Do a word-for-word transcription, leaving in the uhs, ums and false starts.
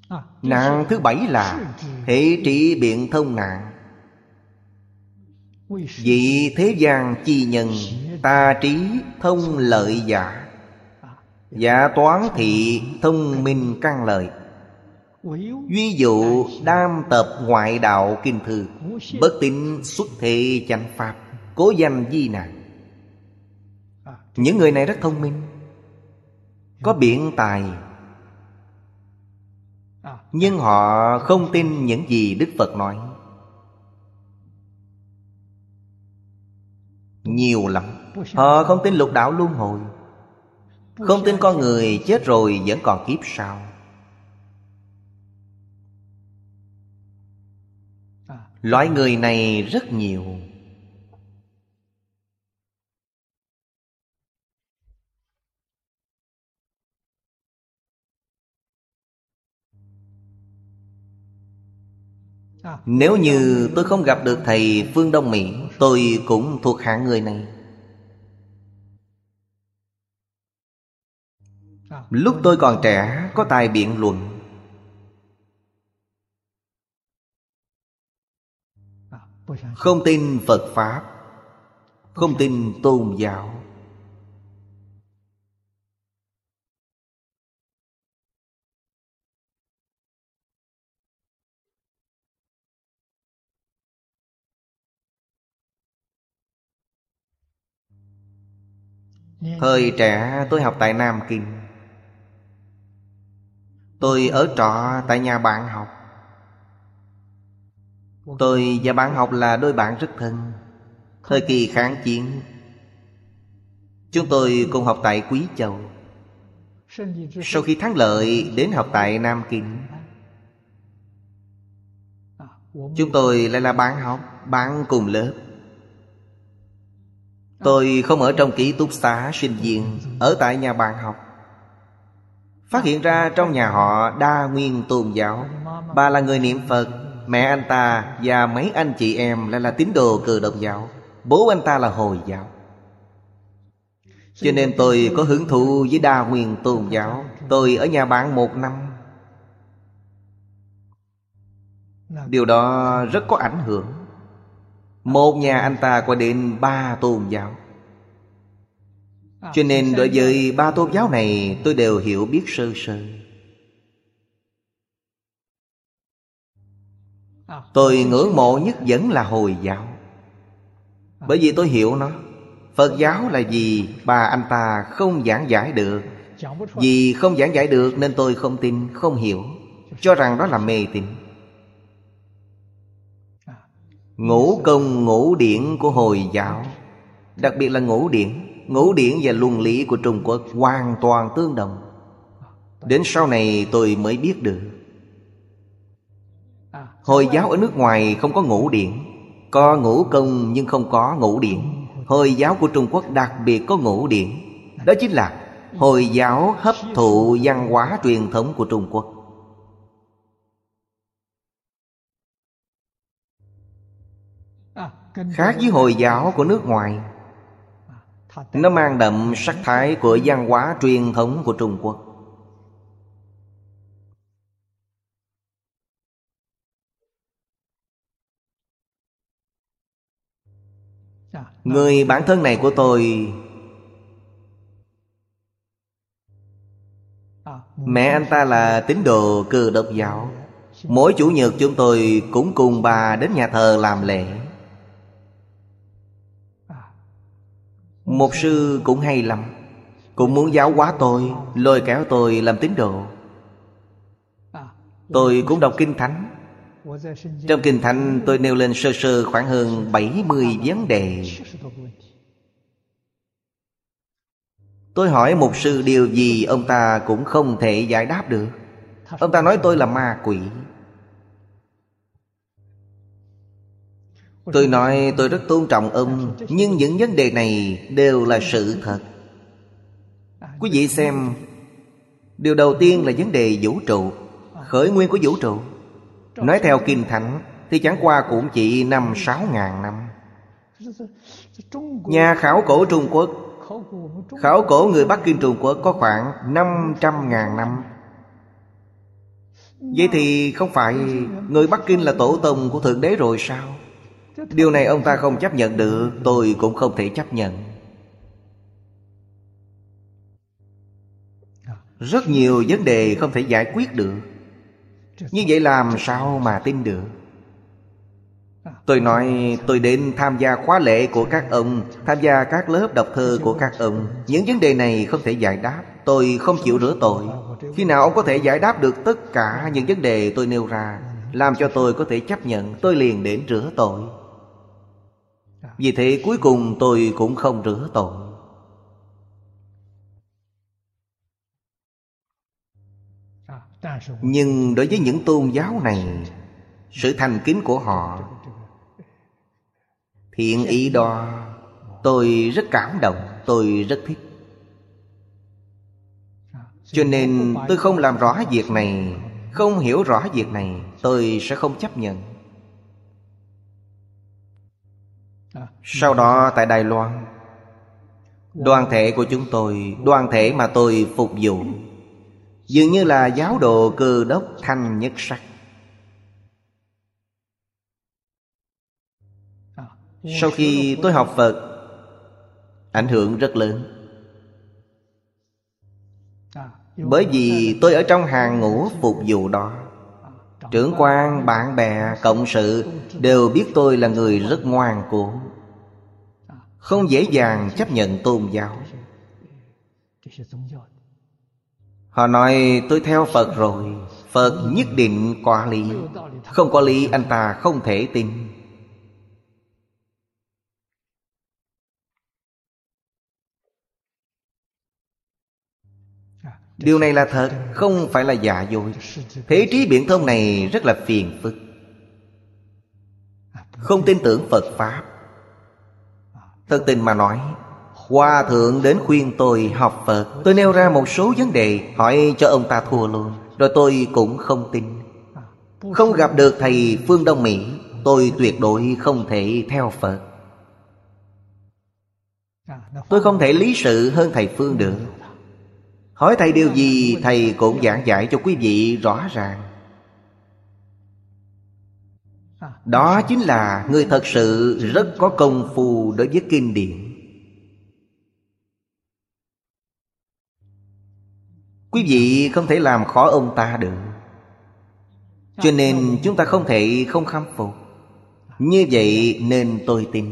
Nạn thứ bảy là thể trị biện thông nạn. Vị thế gian chi nhân, ta trí thông lợi giả. Giả toán thị thông minh căn lợi. Ví dụ đam tập ngoại đạo kinh thư, bất tín xuất thế chánh pháp, cố danh di nạn. Những người này rất thông minh, có biện tài, nhưng họ không tin những gì Đức Phật nói. Nhiều lắm. Họ không tin lục đạo luân hồi, không tin con người chết rồi vẫn còn kiếp sau. Loại người này rất nhiều. Nếu như tôi không gặp được thầy Phương Đông Mỹ, tôi cũng thuộc hạng người này. Lúc tôi còn trẻ có tài biện luận, không tin Phật Pháp, không tin tôn giáo. Thời trẻ tôi học tại Nam Kinh. Tôi ở trọ tại nhà bạn học. Tôi và bạn học là đôi bạn rất thân. Thời kỳ kháng chiến, chúng tôi cùng học tại Quý Châu. Sau khi thắng lợi đến học tại Nam Kinh. Chúng tôi lại là bạn học, bạn cùng lớp. Tôi không ở trong ký túc xá sinh viên, ở tại nhà bạn học. Phát hiện ra trong nhà họ đa nguyên tôn giáo. Bà là người niệm Phật, mẹ anh ta và mấy anh chị em lại là tín đồ Cơ Đốc giáo. Bố anh ta là Hồi giáo. Cho nên tôi có hứng thú với đa nguyên tôn giáo. Tôi ở nhà bạn một năm. Điều đó rất có ảnh hưởng. Một nhà anh ta có đến ba tôn giáo. Cho nên đối với ba tôn giáo này tôi đều hiểu biết sơ sơ. Tôi ngưỡng mộ nhất vẫn là Hồi giáo. Bởi vì tôi hiểu nó. Phật giáo là gì bà anh ta không giảng giải được. Vì không giảng giải được nên tôi không tin, không hiểu, cho rằng đó là mê tín. Ngũ công ngũ điển của Hồi giáo, đặc biệt là ngũ điển, ngũ điển và luân lý của Trung Quốc hoàn toàn tương đồng. Đến sau này tôi mới biết được. Hồi giáo ở nước ngoài không có ngũ điển, có ngũ công nhưng không có ngũ điển. Hồi giáo của Trung Quốc đặc biệt có ngũ điển. Đó chính là Hồi giáo hấp thụ văn hóa truyền thống của Trung Quốc. Khác với Hồi giáo của nước ngoài. Nó mang đậm sắc thái của văn hóa truyền thống của Trung Quốc. Người bạn thân này của tôi, mẹ anh ta là tín đồ Cơ Đốc giáo. Mỗi chủ nhật chúng tôi cũng cùng bà đến nhà thờ làm lễ. Mục sư cũng hay lắm, cũng muốn giáo hóa tôi, lôi kéo tôi làm tín đồ. Tôi cũng đọc Kinh Thánh. Trong Kinh Thánh tôi nêu lên sơ sơ khoảng hơn bảy mươi vấn đề. Tôi hỏi mục sư điều gì ông ta cũng không thể giải đáp được. Ông ta nói tôi là ma quỷ. Tôi nói tôi rất tôn trọng ông, nhưng những vấn đề này đều là sự thật. Quý vị xem, điều đầu tiên là vấn đề vũ trụ, khởi nguyên của vũ trụ. Nói theo Kinh Thánh thì chẳng qua cũng chỉ năm sáu ngàn năm. Nhà khảo cổ Trung Quốc, khảo cổ người Bắc Kinh Trung Quốc có khoảng năm trăm ngàn năm. Vậy thì không phải người Bắc Kinh là tổ tông của Thượng Đế rồi sao? Điều này ông ta không chấp nhận được, tôi cũng không thể chấp nhận. Rất nhiều vấn đề không thể giải quyết được. Như vậy làm sao mà tin được? Tôi nói tôi đến tham gia khóa lễ của các ông, tham gia các lớp đọc thơ của các ông. Những vấn đề này không thể giải đáp, tôi không chịu rửa tội. Khi nào ông có thể giải đáp được tất cả những vấn đề tôi nêu ra, làm cho tôi có thể chấp nhận, tôi liền đến rửa tội. Vì thế cuối cùng tôi cũng không rửa tội. Nhưng đối với những tôn giáo này, sự thành kính của họ, thiện ý đó, tôi rất cảm động, tôi rất thích. Cho nên tôi không làm rõ việc này, không hiểu rõ việc này, tôi sẽ không chấp nhận. Sau đó tại Đài Loan, đoàn thể của chúng tôi, đoàn thể mà tôi phục vụ, dường như là giáo đồ Cơ Đốc Thanh Nhất Sắc. Sau khi tôi học Phật, ảnh hưởng rất lớn. Bởi vì tôi ở trong hàng ngũ phục vụ đó, trưởng quan, bạn bè, cộng sự đều biết tôi là người rất ngoan cố, không dễ dàng chấp nhận tôn giáo. Họ nói tôi theo Phật rồi, Phật nhất định có lý, không có lý anh ta không thể tin. Điều này là thật, không phải là giả dối. Thế trí biện thông này rất là phiền phức. Không tin tưởng Phật Pháp. Thật tình mà nói, Hòa Thượng đến khuyên tôi học Phật, tôi nêu ra một số vấn đề, hỏi cho ông ta thua luôn, rồi tôi cũng không tin. Không gặp được thầy phương Đông Mỹ, tôi tuyệt đối không thể theo Phật. Tôi không thể lý sự hơn thầy phương được. Hỏi thầy điều gì, thầy cũng giảng giải cho quý vị rõ ràng. Đó chính là người thật sự rất có công phu đối với kinh điển. Quý vị không thể làm khó ông ta được. Cho nên chúng ta không thể không khâm phục. Như vậy nên tôi tin.